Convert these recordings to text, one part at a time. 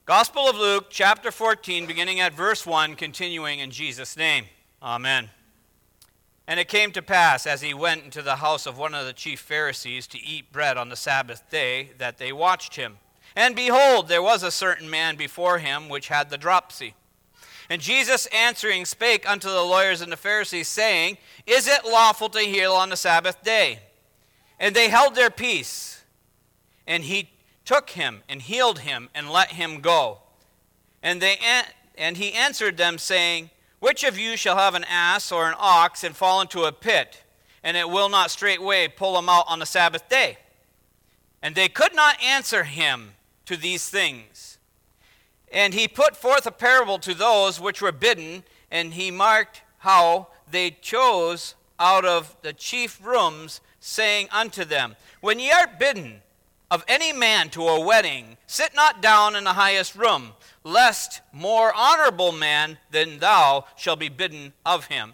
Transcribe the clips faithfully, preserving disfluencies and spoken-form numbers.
Gospel of Luke, chapter fourteen, beginning at verse one, continuing in Jesus' name. Amen. And it came to pass, as he went into the house of one of the chief Pharisees to eat bread on the Sabbath day, that they watched him. And behold, there was a certain man before him which had the dropsy. And Jesus answering spake unto the lawyers and the Pharisees, saying, Is it lawful to heal on the Sabbath day? And they held their peace. And he took him and healed him and let him go. And they and he answered them, saying, Which of you shall have an ass or an ox and fall into a pit, and it will not straightway pull him out on the Sabbath day? And they could not answer him to these things. And he put forth a parable to those which were bidden, and he marked how they chose out of the chief rooms, saying unto them, When ye are bidden of any man to a wedding, sit not down in the highest room, lest more honorable man than thou shall be bidden of him.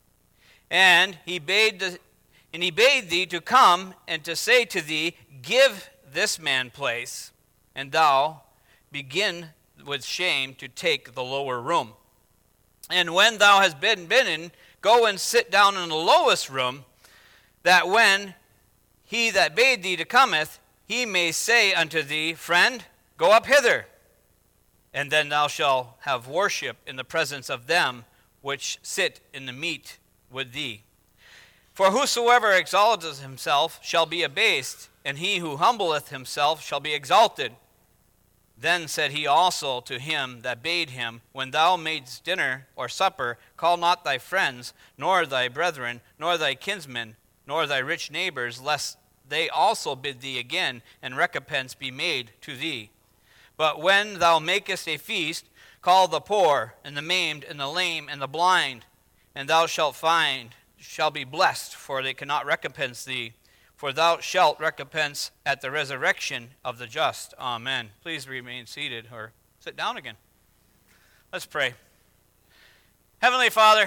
And he bade the, and he bade thee to come and to say to thee, Give this man place, and thou begin with shame to take the lower room. And when thou hast been bidden, go and sit down in the lowest room, that when he that bade thee to cometh, he may say unto thee, Friend, go up hither. And then thou shalt have worship in the presence of them which sit in the meat with thee. For whosoever exalteth himself shall be abased, and he who humbleth himself shall be exalted. Then said he also to him that bade him, When thou madest dinner or supper, call not thy friends, nor thy brethren, nor thy kinsmen, nor thy rich neighbors, lest they also bid thee again, and recompense be made to thee. But when thou makest a feast, call the poor, and the maimed, and the lame, and the blind, and thou shalt find, shall be blessed, for they cannot recompense thee. For thou shalt recompense at the resurrection of the just. Amen. Please remain seated or sit down again. Let's pray. Heavenly Father,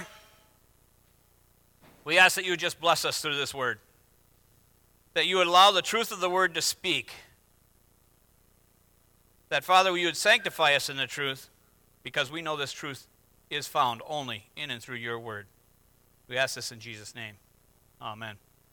we ask that you would just bless us through this word, that you would allow the truth of the word to speak, that, Father, you would sanctify us in the truth, because we know this truth is found only in and through your word. We ask this in Jesus' name. Amen.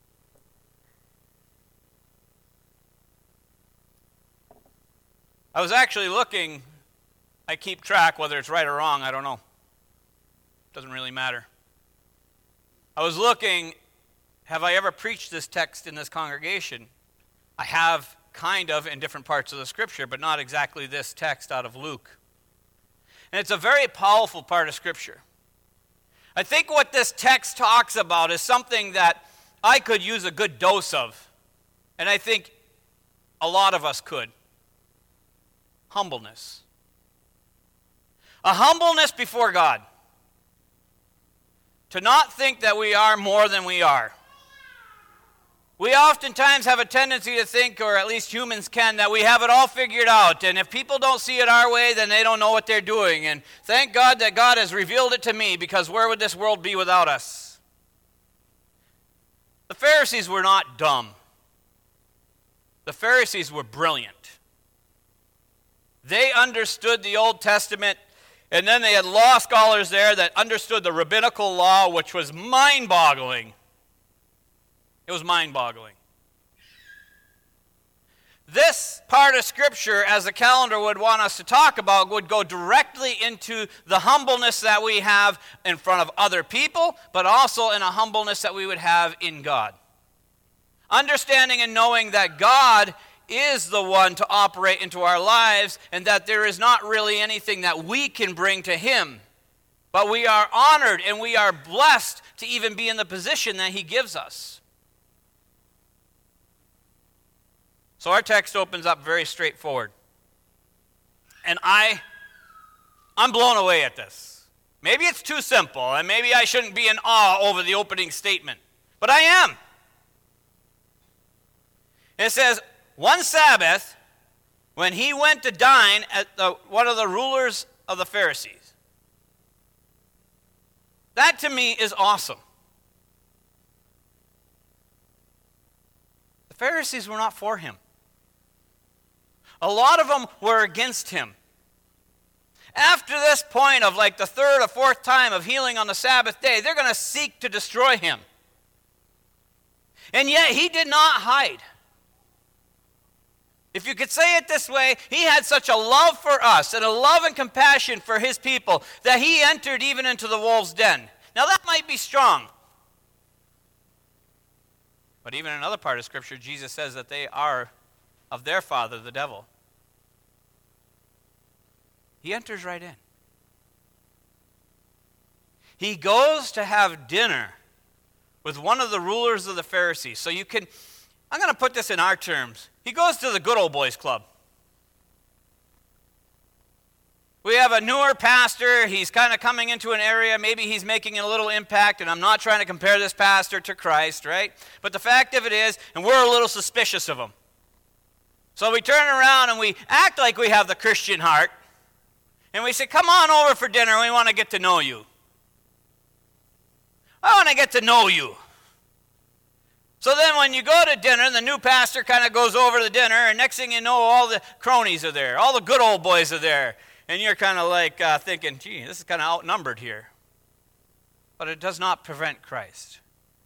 I was actually looking, I keep track, whether it's right or wrong, I don't know. Doesn't really matter. I was looking, have I ever preached this text in this congregation? I have, kind of, in different parts of the scripture, but not exactly this text out of Luke. And it's a very powerful part of scripture. I think what this text talks about is something that I could use a good dose of, and I think a lot of us could. Humbleness. A humbleness before God. To not think that we are more than we are. We oftentimes have a tendency to think, or at least humans can, that we have it all figured out. And if people don't see it our way, then they don't know what they're doing. And thank God that God has revealed it to me, because where would this world be without us? The Pharisees were not dumb. The Pharisees were brilliant. They understood the Old Testament, and then they had law scholars there that understood the rabbinical law, which was mind-boggling. It was mind-boggling. This part of Scripture, as the calendar would want us to talk about, would go directly into the humbleness that we have in front of other people, but also in a humbleness that we would have in God. Understanding and knowing that God is the one to operate into our lives, and that there is not really anything that we can bring to him. But we are honored and we are blessed to even be in the position that he gives us. So our text opens up very straightforward. And I, I'm blown away at this. Maybe it's too simple, and maybe I shouldn't be in awe over the opening statement. But I am. It says, one Sabbath, when he went to dine at the, one of the rulers of the Pharisees. That to me is awesome. The Pharisees were not for him. A lot of them were against him. after this point of like the third or fourth time of healing on the Sabbath day, they're going to seek to destroy him. And yet he did not hide. If you could say it this way, he had such a love for us and a love and compassion for his people that he entered even into the wolves' den. Now that might be strong. But even in another part of Scripture, Jesus says that they are of their father, the devil. He enters right in. He goes to have dinner with one of the rulers of the Pharisees. So you can, I'm going to put this in our terms. He goes to the good old boys club. We have a newer pastor. He's kind of coming into an area. Maybe he's making a little impact, and I'm not trying to compare this pastor to Christ, right? But the fact of it is, and we're a little suspicious of him. So we turn around and we act like we have the Christian heart, and we say, come on over for dinner. We want to get to know you. I want to get to know you. So then when you go to dinner, the new pastor kind of goes over to the dinner, and next thing you know, all the cronies are there. All the good old boys are there. And you're kind of like uh, thinking, gee, this is kind of outnumbered here. But it does not prevent Christ.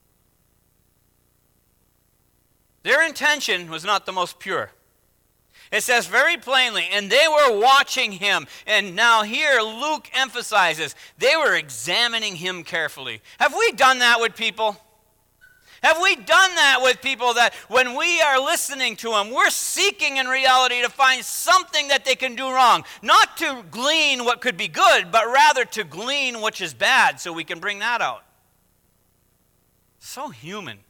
Their intention was not the most pure. It says very plainly, and they were watching him. And now here Luke emphasizes, they were examining him carefully. Have we done that with people? Have we done that with people that when we are listening to them, we're seeking in reality to find something that they can do wrong? Not to glean what could be good, but rather to glean which is bad so we can bring that out. So human.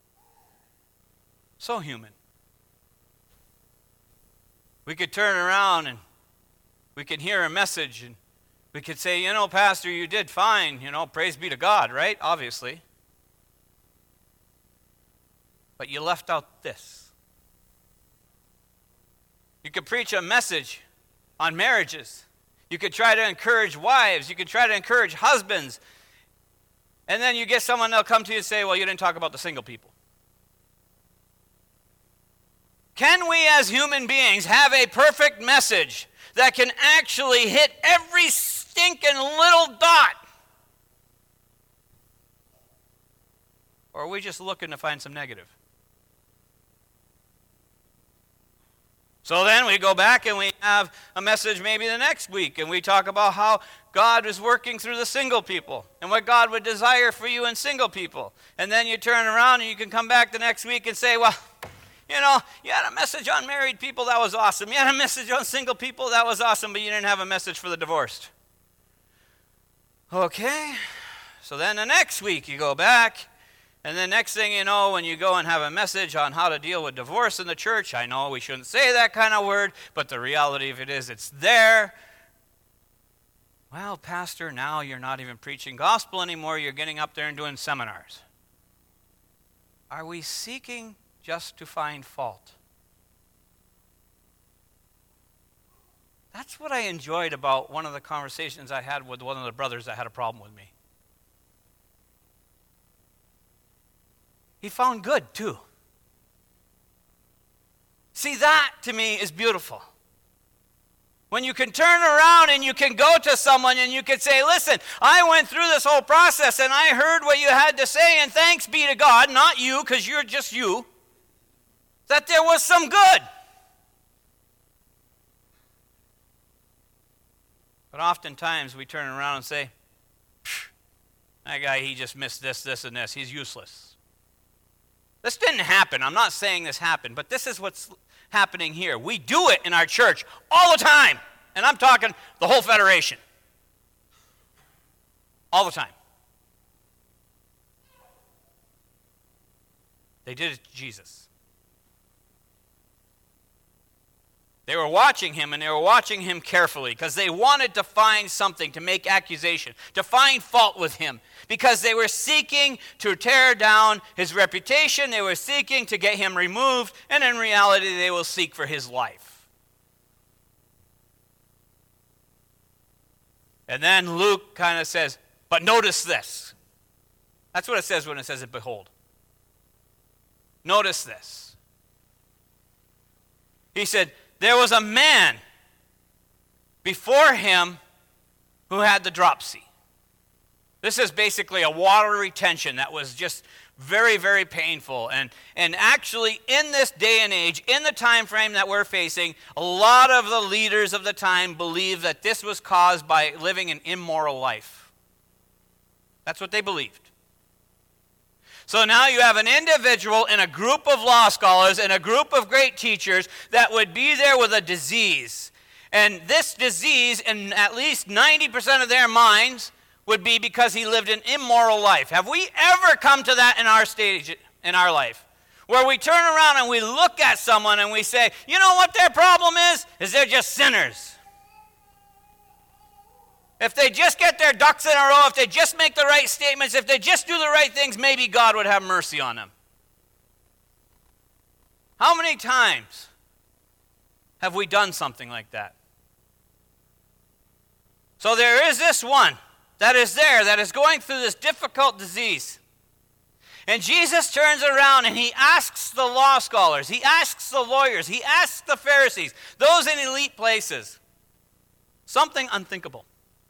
So human. We could turn around and we could hear a message and we could say, you know, Pastor, you did fine. You know, praise be to God, right? Obviously. But you left out this. You could preach a message on marriages. You could try to encourage wives. You could try to encourage husbands. And then you get someone that'll come to you and say, well, you didn't talk about the single people. Can we as human beings have a perfect message that can actually hit every stinking little dot? Or are we just looking to find some negative? So then we go back and we have a message maybe the next week, and we talk about how God is working through the single people and what God would desire for you in single people. And then you turn around and you can come back the next week and say, well, you know, you had a message on married people, that was awesome. You had a message on single people, that was awesome, but you didn't have a message for the divorced. Okay, so then the next week you go back, and then next thing you know, when you go and have a message on how to deal with divorce in the church, I know we shouldn't say that kind of word, but the reality of it is it's there. Well, Pastor, now you're not even preaching gospel anymore. You're getting up there and doing seminars. Are we seeking just to find fault? That's what I enjoyed about one of the conversations I had with one of the brothers that had a problem with me. He found good, too. See, that to me is beautiful. When you can turn around and you can go to someone and you can say, listen, I went through this whole process and I heard what you had to say, and thanks be to God, not you, because you're just you, that there was some good. But oftentimes we turn around and say, that guy, he just missed this, this, and this. He's useless. This didn't happen. I'm not saying this happened, but this is what's happening here. We do it in our church all the time. And I'm talking the whole federation. All the time. They did it to Jesus. They were watching him, and they were watching him carefully because they wanted to find something to make accusation, to find fault with him, because they were seeking to tear down his reputation. They were seeking to get him removed, and in reality, they will seek for his life. And then Luke kind of says, but notice this. That's what it says when it says it, behold. Notice this. He said, there was a man before him who had the dropsy. This is basically a water retention that was just very, very painful. And, and actually, in this day and age, in the time frame that we're facing, a lot of the leaders of the time believed that this was caused by living an immoral life. That's what they believed. So now you have an individual in a group of law scholars and a group of great teachers that would be there with a disease. And this disease, in at least ninety percent of their minds, would be because he lived an immoral life. Have we ever come to that in our stage in our life? Where we turn around and we look at someone and we say, you know what their problem is? Is they're just sinners. If they just get their ducks in a row, if they just make the right statements, if they just do the right things, maybe God would have mercy on them. How many times have we done something like that? So there is this one that is there, that is going through this difficult disease. And Jesus turns around and he asks the law scholars, he asks the lawyers, he asks the Pharisees, those in elite places, something unthinkable.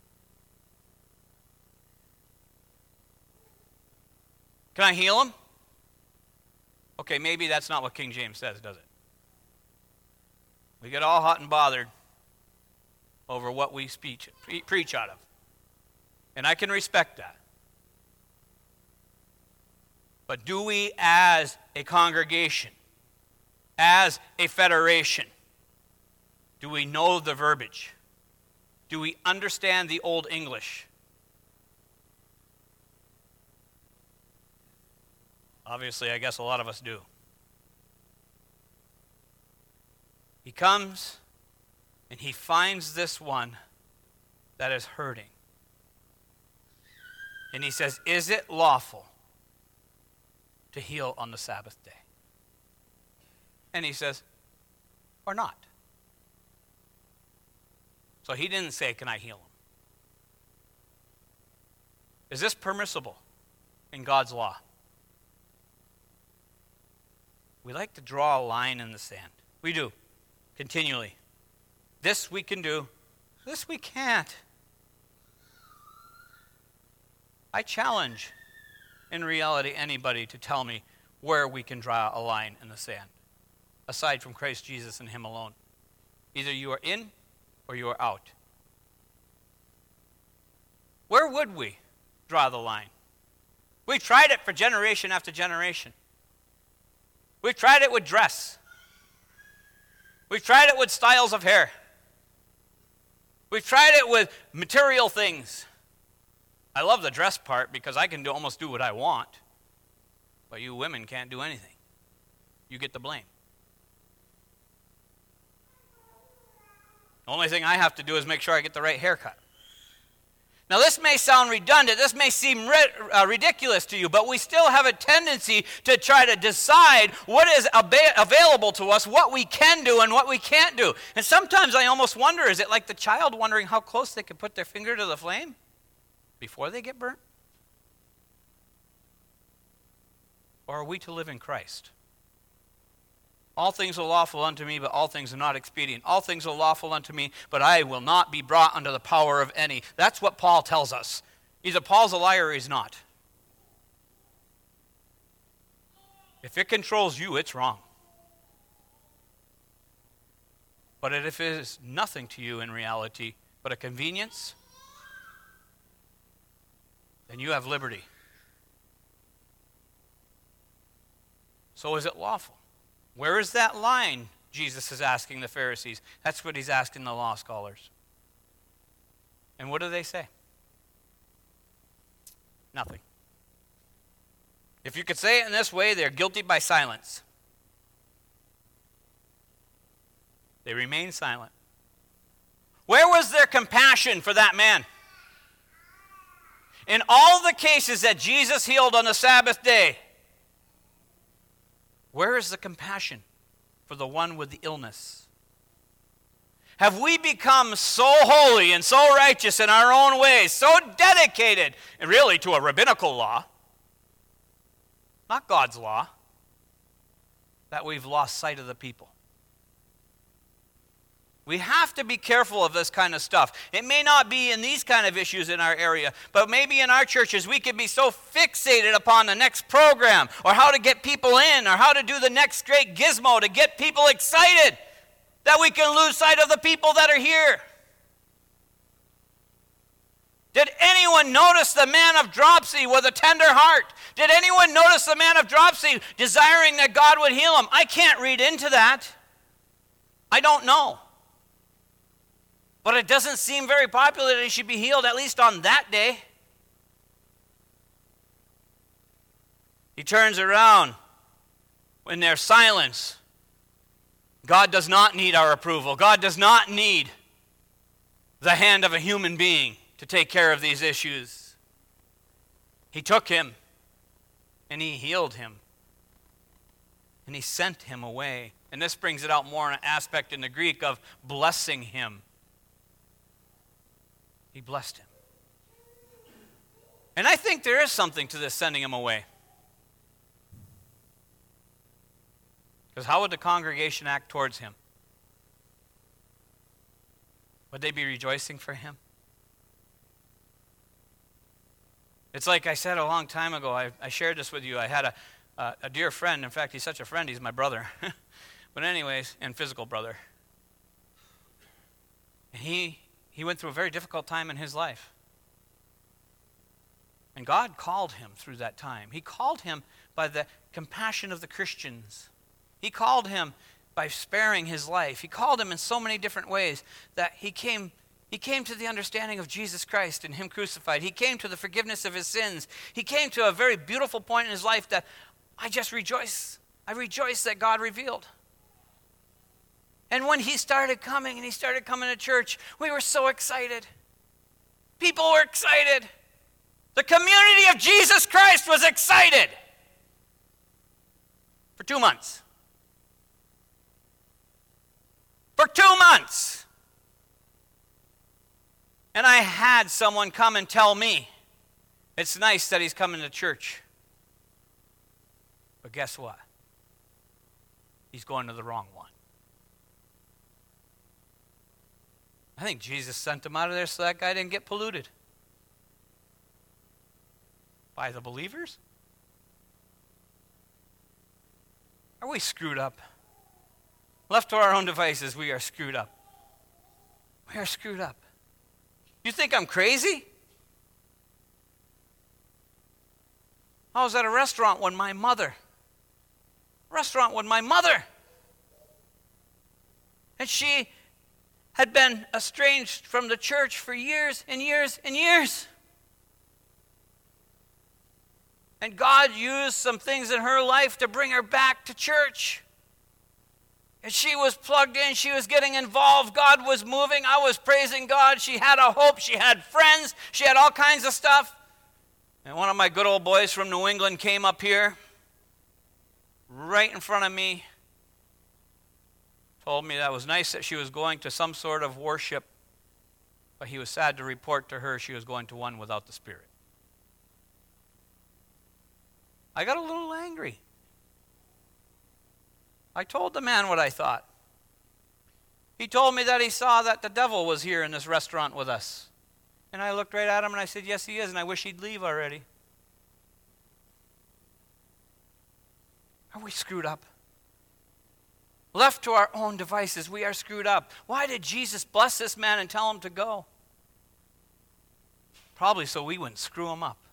Can I heal him? Okay, maybe that's not what King James says, does it? We get all hot and bothered over what we speech, pre- preach out of. And I can respect that. But do we, as a congregation, as a federation, do we know the verbiage? Do we understand the Old English? Obviously, I guess a lot of us do. He comes and he finds this one that is hurting. And he says, is it lawful to heal on the Sabbath day? And he says, or not. So he didn't say, can I heal him? Is this permissible in God's law? We like to draw a line in the sand. We do, continually. This we can do, this we can't. I challenge, in reality, anybody to tell me where we can draw a line in the sand, aside from Christ Jesus and him alone. Either you are in or you are out. Where would we draw the line? We've tried it for generation after generation. We've tried it with dress. We've tried it with styles of hair. We've tried it with material things. I love the dress part because I can do, almost do what I want. But you women can't do anything. You get the blame. The only thing I have to do is make sure I get the right haircut. Now, this may sound redundant, this may seem ri- uh, ridiculous to you, but we still have a tendency to try to decide what is ab- available to us, what we can do and what we can't do. And sometimes I almost wonder, is it like the child wondering how close they can put their finger to the flame before they get burnt? Or are we to live in Christ? All things are lawful unto me, but all things are not expedient. All things are lawful unto me, but I will not be brought under the power of any. That's what Paul tells us. Either Paul's a liar or he's not. If it controls you, it's wrong. But if it is nothing to you in reality, but a convenience, then you have liberty. So is it lawful? Where is that line, Jesus is asking the Pharisees? That's what he's asking the law scholars. And what do they say? Nothing. If you could say it in this way, they're guilty by silence. They remain silent. Where was their compassion for that man? In all the cases that Jesus healed on the Sabbath day, where is the compassion for the one with the illness? Have we become so holy and so righteous in our own ways, so dedicated, really, to a rabbinical law, not God's law, that we've lost sight of the people? We have to be careful of this kind of stuff. It may not be in these kind of issues in our area, but maybe in our churches we could be so fixated upon the next program or how to get people in or how to do the next great gizmo to get people excited that we can lose sight of the people that are here. Did anyone notice the man of dropsy with a tender heart? Did anyone notice the man of dropsy desiring that God would heal him? I can't read into that. I don't know. But it doesn't seem very popular that he should be healed, at least on that day. He turns around when there's silence. God does not need our approval. God does not need the hand of a human being to take care of these issues. He took him and he healed him. And he sent him away. And this brings it out more in an aspect in the Greek of blessing him. He blessed him. And I think there is something to this sending him away. Because how would the congregation act towards him? Would they be rejoicing for him? It's like I said a long time ago, I, I shared this with you. I had a, uh, a dear friend. In fact, he's such a friend, he's my brother. But anyways, and physical brother. And he... He went through a very difficult time in his life. And God called him through that time. He called him by the compassion of the Christians. He called him by sparing his life. He called him in so many different ways that he came, he came to the understanding of Jesus Christ and him crucified. He came to the forgiveness of his sins. He came to a very beautiful point in his life that I just rejoice. I rejoice that God revealed. And when he started coming and he started coming to church, we were so excited. People were excited. The community of Jesus Christ was excited. For two months. For two months. And I had someone come and tell me, it's nice that he's coming to church. But guess what? He's going to the wrong one. I think Jesus sent him out of there so that guy didn't get polluted. By the believers? Are we screwed up? Left to our own devices, we are screwed up. We are screwed up. You think I'm crazy? I was at a restaurant when my mother, restaurant with my mother, and she had been estranged from the church for years and years and years. And God used some things in her life to bring her back to church. And she was plugged in. She was getting involved. God was moving. I was praising God. She had a hope. She had friends. She had all kinds of stuff. And one of my good old boys from New England came up here, right in front of me, told me that was nice that she was going to some sort of worship, but he was sad to report to her she was going to one without the Spirit. I got a little angry. I told the man what I thought. He told me that he saw that the devil was here in this restaurant with us. And I looked right at him and I said, yes, he is, and I wish he'd leave already. Are we screwed up? Left to our own devices, we are screwed up. Why did Jesus bless this man and tell him to go? Probably so we wouldn't screw him up.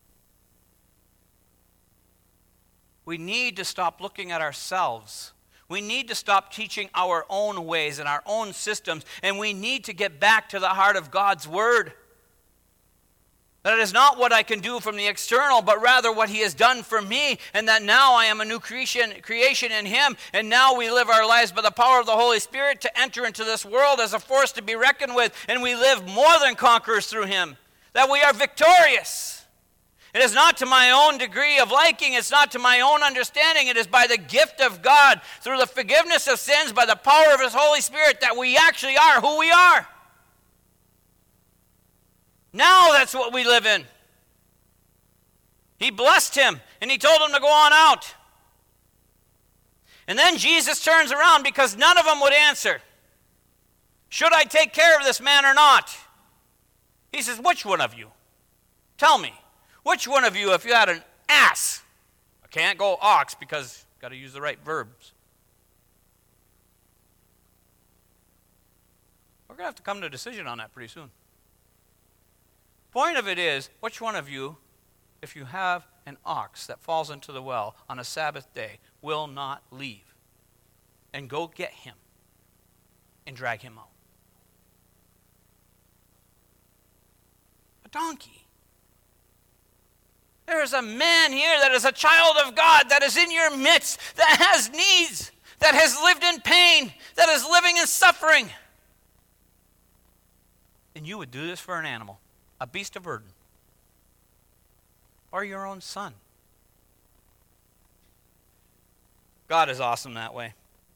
We need to stop looking at ourselves. We need to stop teaching our own ways and our own systems, and we need to get back to the heart of God's Word. That it is not what I can do from the external, but rather what He has done for me, and that now I am a new creation, creation in Him, and now we live our lives by the power of the Holy Spirit to enter into this world as a force to be reckoned with, and we live more than conquerors through Him, that we are victorious. It is not to my own degree of liking, it's not to my own understanding, it is by the gift of God, through the forgiveness of sins, by the power of His Holy Spirit, that we actually are who we are. Now that's what we live in. He blessed him, and he told him to go on out. And then Jesus turns around because none of them would answer. Should I take care of this man or not? He says, which one of you? Tell me. Which one of you, if you had an ass? I can't go ox because I've got to use the right verbs. We're going to have to come to a decision on that pretty soon. Point of it is, which one of you, if you have an ox that falls into the well on a Sabbath day, will not leave and go get him and drag him out? A donkey. There is a man here that is a child of God, that is in your midst, that has needs, that has lived in pain, that is living in suffering. And you would do this for an animal, a beast of burden, or your own son. God is awesome that way.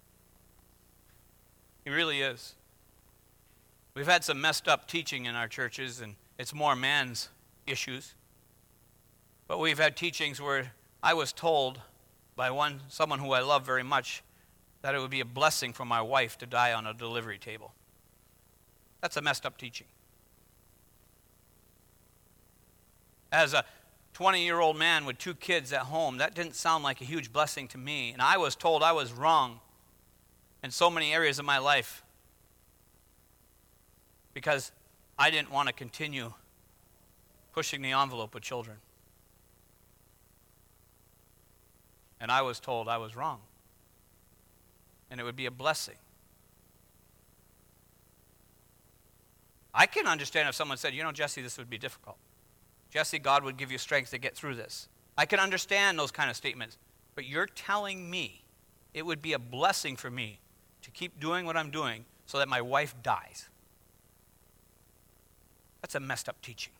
He really is. We've had some messed up teaching in our churches, and it's more man's issues. But we've had teachings where I was told by one, someone who I love very much, that it would be a blessing for my wife to die on a delivery table. That's a messed up teaching. As a twenty-year-old man with two kids at home, that didn't sound like a huge blessing to me. And I was told I was wrong in so many areas of my life because I didn't want to continue pushing the envelope with children. And I was told I was wrong. And it would be a blessing. I can understand if someone said, you know, Jesse, this would be difficult. Jesse, God would give you strength to get through this. I can understand those kind of statements. But you're telling me it would be a blessing for me to keep doing what I'm doing so that my wife dies. That's a messed up teaching.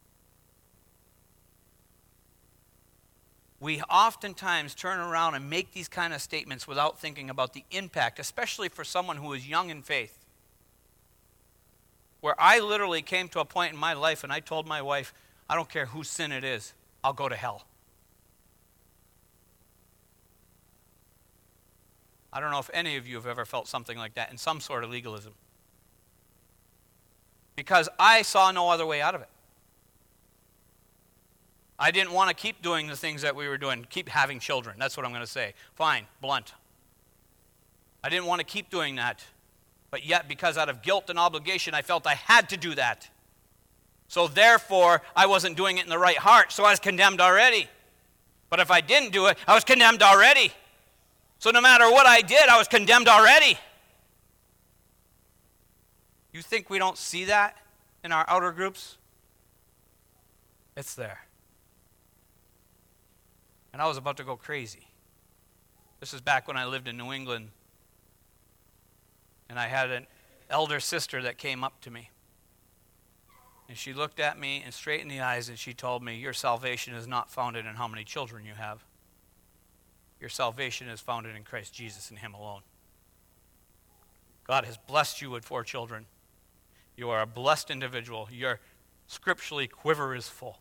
We oftentimes turn around and make these kind of statements without thinking about the impact, especially for someone who is young in faith. Where I literally came to a point in my life and I told my wife, I don't care whose sin it is, I'll go to hell. I don't know if any of you have ever felt something like that in some sort of legalism. Because I saw no other way out of it. I didn't want to keep doing the things that we were doing, keep having children. That's what I'm going to say. Fine, blunt. I didn't want to keep doing that. But yet, because out of guilt and obligation, I felt I had to do that. So therefore, I wasn't doing it in the right heart, so I was condemned already. But if I didn't do it, I was condemned already. So no matter what I did, I was condemned already. You think we don't see that in our outer groups? It's there. And I was about to go crazy. This is back when I lived in New England. And I had an elder sister that came up to me. And she looked at me and straight in the eyes and she told me, your salvation is not founded in how many children you have. Your salvation is founded in Christ Jesus and Him alone. God has blessed you with four children. You are a blessed individual. Your scripturally quiver is full.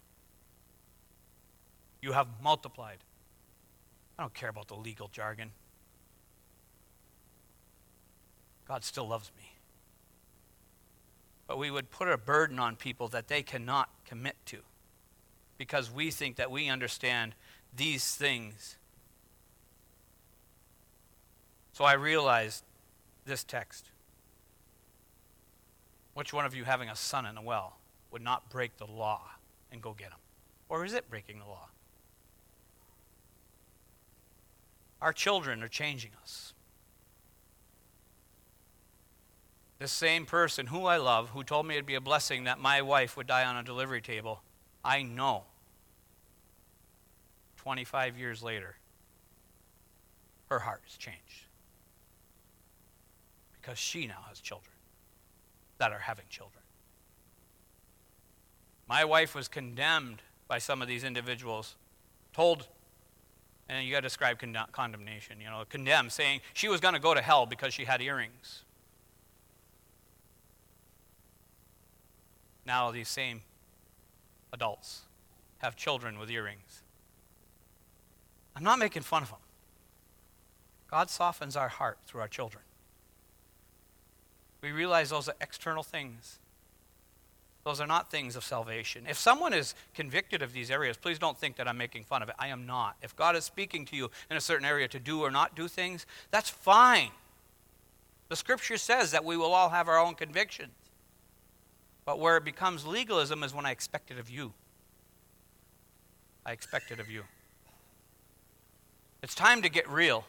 You have multiplied. I don't care about the legal jargon. God still loves me. But we would put a burden on people that they cannot commit to because we think that we understand these things. So I realized this text. Which one of you having a son in a well would not break the law and go get him? Or is it breaking the law? Our children are changing us. This same person who I love, who told me it'd be a blessing that my wife would die on a delivery table, I know twenty-five years later, her heart has changed. Because she now has children that are having children. My wife was condemned by some of these individuals, told, and you got to describe con- condemnation, you know, condemned, saying she was going to go to hell because she had earrings. Now these same adults have children with earrings. I'm not making fun of them. God softens our heart through our children. We realize those are external things. Those are not things of salvation. If someone is convicted of these areas, please don't think that I'm making fun of it. I am not. If God is speaking to you in a certain area to do or not do things, that's fine. The scripture says that we will all have our own convictions. But where it becomes legalism is when I expect it of you. I expect it of you. It's time to get real.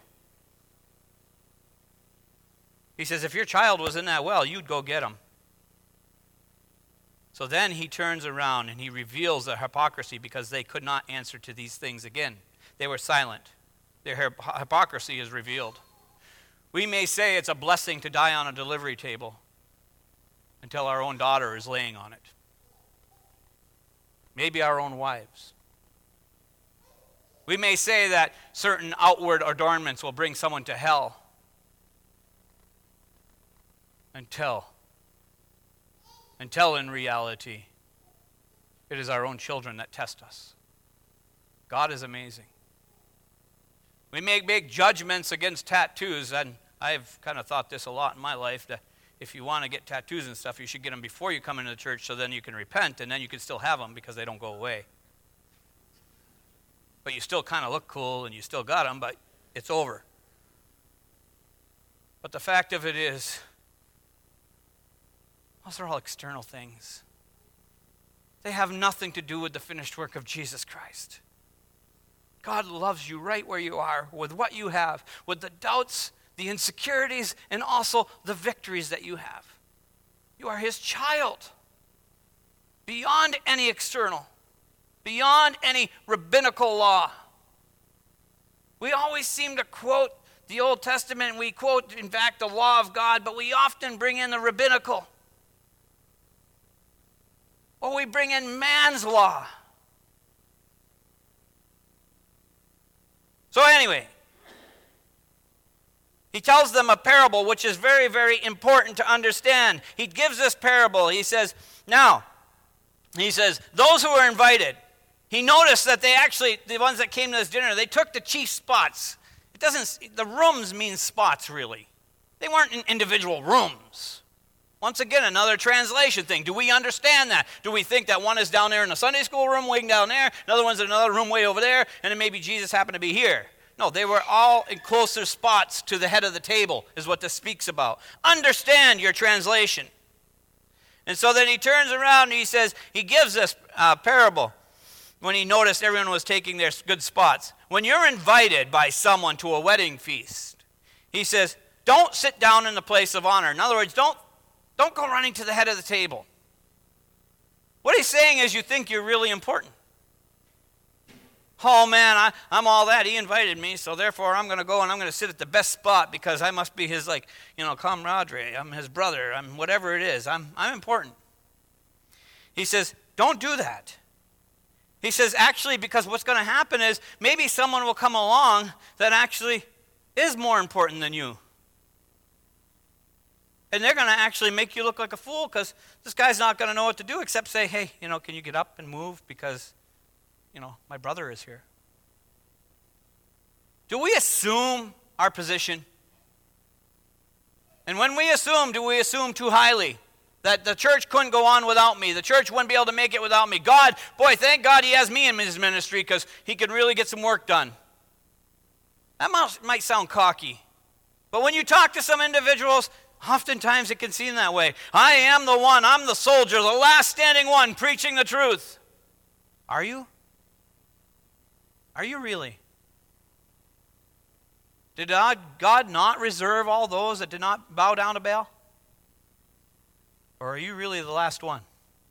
He says, if your child was in that well, you'd go get him. So then he turns around and he reveals their hypocrisy because they could not answer to these things again. They were silent. Their hypocrisy is revealed. We may say it's a blessing to die on a delivery table until our own daughter is laying on it. Maybe our own wives. We may say that certain outward adornments will bring someone to hell until, until in reality, it is our own children that test us. God is amazing. We may make judgments against tattoos, and I've kind of thought this a lot in my life, that if you want to get tattoos and stuff, you should get them before you come into the church so then you can repent, and then you can still have them because they don't go away. But you still kind of look cool, and you still got them, but it's over. But the fact of it is, those are all external things. They have nothing to do with the finished work of Jesus Christ. God loves you right where you are, with what you have, with the doubts, the insecurities, and also the victories that you have. You are his child. Beyond any external, beyond any rabbinical law. We always seem to quote the Old Testament. We quote, in fact, the law of God, but we often bring in the rabbinical. Or we bring in man's law. So anyway, he tells them a parable, which is very, very important to understand. He gives this parable. He says, now, he says, those who were invited, he noticed that they actually, the ones that came to this dinner, they took the chief spots. It doesn't, the rooms mean spots, really. They weren't in individual rooms. Once again, another translation thing. Do we understand that? Do we think that one is down there in the Sunday school room, way down there, another one's in another room way over there, and then maybe Jesus happened to be here? No, they were all in closer spots to the head of the table, is what this speaks about. Understand your translation. And so then he turns around and he says, he gives this uh, parable when he noticed everyone was taking their good spots. When you're invited by someone to a wedding feast, he says, don't sit down in the place of honor. In other words, don't Don't go running to the head of the table. What he's saying is you think you're really important. Oh man, I, I'm all that. He invited me, so therefore I'm going to go and I'm going to sit at the best spot because I must be his, like, you know, camaraderie. I'm his brother. I'm whatever it is. I'm, I'm important. He says, don't do that. He says, actually, because what's going to happen is maybe someone will come along that actually is more important than you. And they're going to actually make you look like a fool because this guy's not going to know what to do except say, hey, you know, can you get up and move because, you know, my brother is here. Do we assume our position? And when we assume, do we assume too highly? That the church couldn't go on without me. The church wouldn't be able to make it without me. God, boy, thank God he has me in his ministry because he can really get some work done. That might sound cocky. But when you talk to some individuals, oftentimes it can seem that way. I am the one, I'm the soldier, the last standing one preaching the truth. Are you? Are you really? Did God not reserve all those that did not bow down to Baal? Or are you really the last one?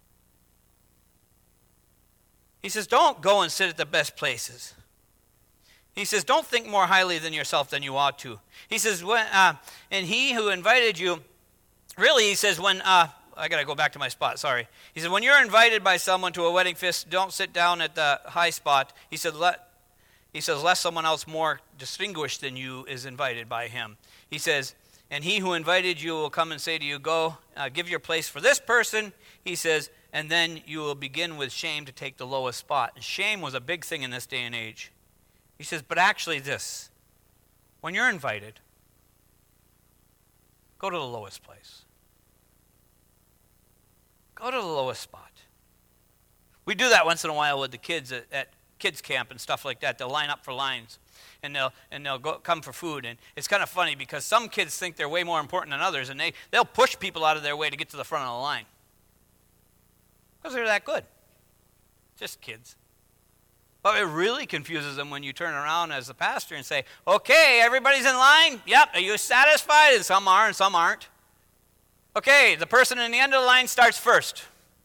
He says, don't go and sit at the best places. He says, don't think more highly than yourself than you ought to. He says, when, uh, and he who invited you, really, he says, when, uh, I got to go back to my spot, sorry. He said, when you're invited by someone to a wedding feast, don't sit down at the high spot. He said, let, he says, lest someone else more distinguished than you is invited by him. He says, and he who invited you will come and say to you, go, uh, give your place for this person. He says, and then you will begin with shame to take the lowest spot. And shame was a big thing in this day and age. He says, but actually this, when you're invited, go to the lowest place. Go to the lowest spot. We do that once in a while with the kids at, at kids camp and stuff like that. They'll line up for lines, and they'll and they'll go come for food. And it's kind of funny because some kids think they're way more important than others, and they, they'll push people out of their way to get to the front of the line. Because they're that good. Just kids. But it really confuses them when you turn around as the pastor and say, okay, everybody's in line? Yep, are you satisfied? And some are and some aren't. Okay, the person in the end of the line starts first.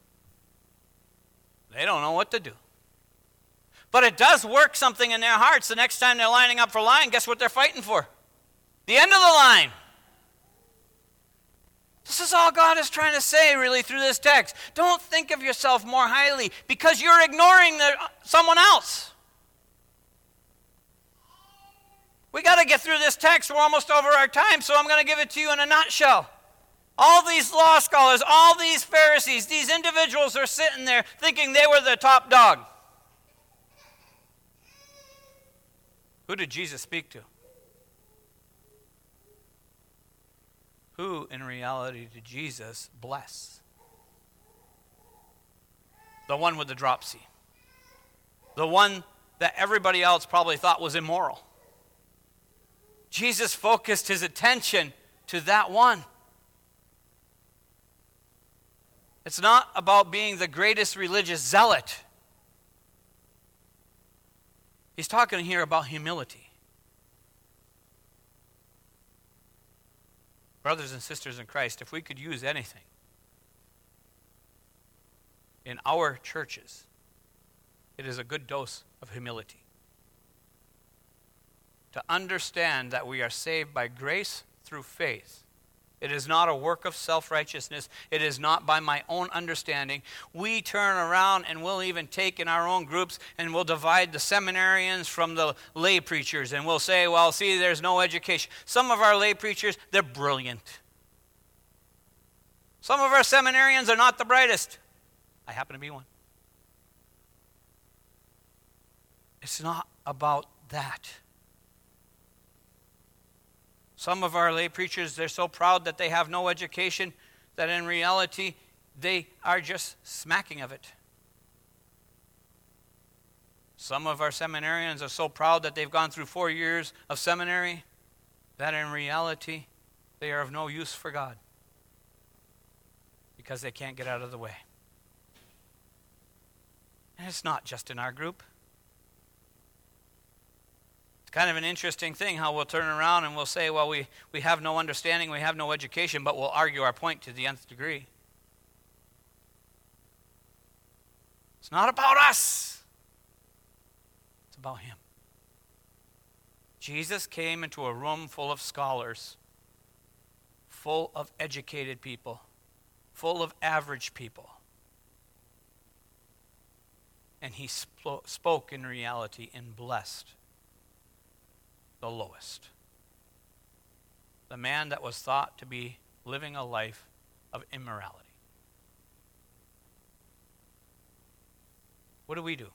They don't know what to do. But it does work something in their hearts. The next time they're lining up for line, guess what they're fighting for? The end of the line. This is all God is trying to say, really, through this text. Don't think of yourself more highly because you're ignoring the, someone else. We got to get through this text. We're almost over our time, so I'm going to give it to you in a nutshell. All these law scholars, all these Pharisees, these individuals are sitting there thinking they were the top dog. Who did Jesus speak to? Who, in reality, did Jesus bless? The one with the dropsy. The one that everybody else probably thought was immoral. Jesus focused his attention to that one. It's not about being the greatest religious zealot. He's talking here about humility. Brothers and sisters in Christ, if we could use anything in our churches, it is a good dose of humility. To understand that we are saved by grace through faith. It is not a work of self-righteousness. It is not by my own understanding. We turn around and we'll even take in our own groups and we'll divide the seminarians from the lay preachers. And we'll say, well, see, there's no education. Some of our lay preachers, they're brilliant. Some of our seminarians are not the brightest. I happen to be one. It's not about that. Some of our lay preachers, they're so proud that they have no education that in reality they are just smacking of it. Some of our seminarians are so proud that they've gone through four years of seminary that in reality they are of no use for God because they can't get out of the way. And it's not just in our group. Kind of an interesting thing how we'll turn around and we'll say, well, we, we have no understanding, we have no education, but we'll argue our point to the nth degree. It's not about us. It's about him. Jesus came into a room full of scholars, full of educated people, full of average people. And he sp- spoke in reality and blessed the lowest. The man that was thought to be living a life of immorality. What do we do?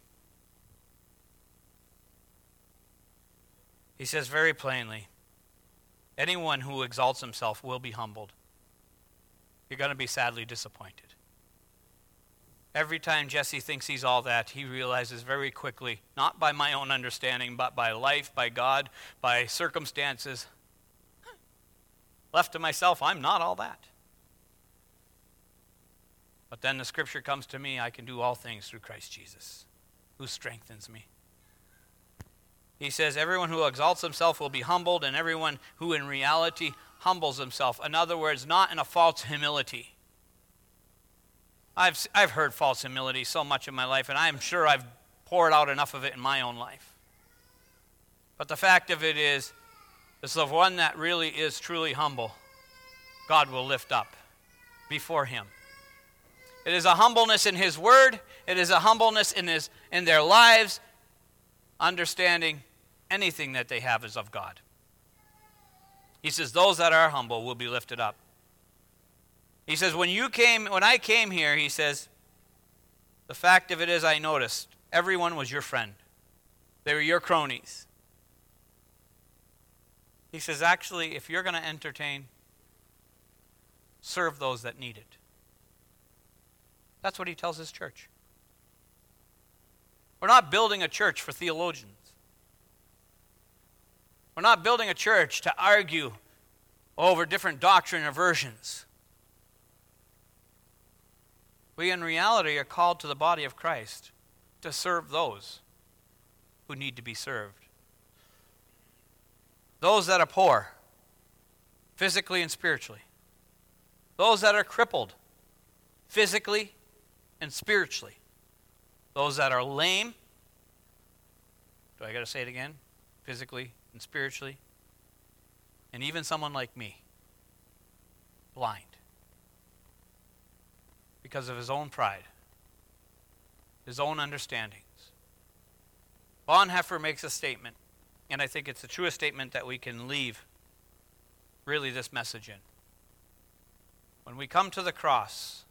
He says very plainly, anyone who exalts himself will be humbled. You're going to be sadly disappointed. Every time Jesse thinks he's all that, he realizes very quickly, not by my own understanding, but by life, by God, by circumstances, left to myself, I'm not all that. But then the scripture comes to me, I can do all things through Christ Jesus, who strengthens me. He says, everyone who exalts himself will be humbled, and everyone who in reality humbles himself. In other words, not in a false humility. I've, I've heard false humility so much in my life, and I'm sure I've poured out enough of it in my own life. But the fact of it is, is the one that really is truly humble, God will lift up before him. It is a humbleness in his word. It is a humbleness in, his, in their lives, understanding anything that they have is of God. He says, those that are humble will be lifted up. He says, when you came, when I came here, he says, the fact of it is I noticed everyone was your friend. They were your cronies. He says, actually, if you're going to entertain, serve those that need it. That's what he tells his church. We're not building a church for theologians. We're not building a church to argue over different doctrine or versions. We in reality are called to the body of Christ to serve those who need to be served. Those that are poor, physically and spiritually. Those that are crippled, physically and spiritually. Those that are lame, do I got to say it again? Physically and spiritually. And even someone like me, blind. Because of his own pride, his own understandings. Bonhoeffer makes a statement, and I think it's the truest statement that we can leave really this message in. When we come to the cross,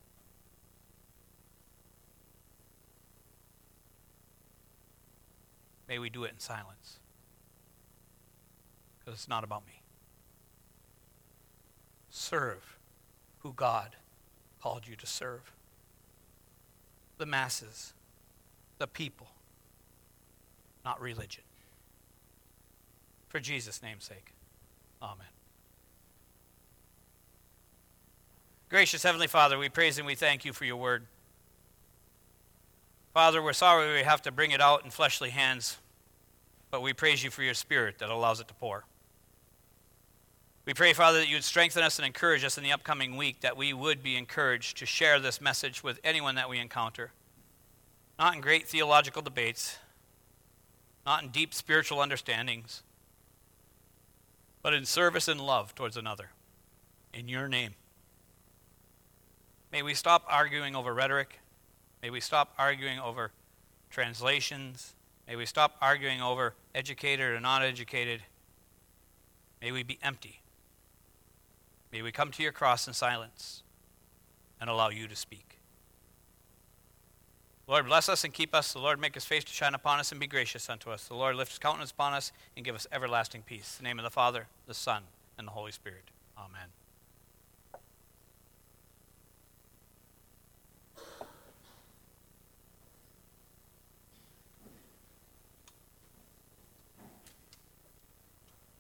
may we do it in silence. Because it's not about me. Serve who God called you to serve. The masses, the people, not religion. For Jesus' name's sake, amen. Gracious Heavenly Father, we praise and we thank you for your word. Father, we're sorry we have to bring it out in fleshly hands, but we praise you for your Spirit that allows it to pour. We pray, Father, that you would strengthen us and encourage us in the upcoming week, that we would be encouraged to share this message with anyone that we encounter. Not in great theological debates, not in deep spiritual understandings, but in service and love towards another. In your name. May we stop arguing over rhetoric. May we stop arguing over translations. May we stop arguing over educated or not educated. May we be empty. May we come to your cross in silence and allow you to speak. Lord, bless us and keep us. The Lord make his face to shine upon us and be gracious unto us. The Lord lift his countenance upon us and give us everlasting peace. In the name of the Father, the Son, and the Holy Spirit. Amen.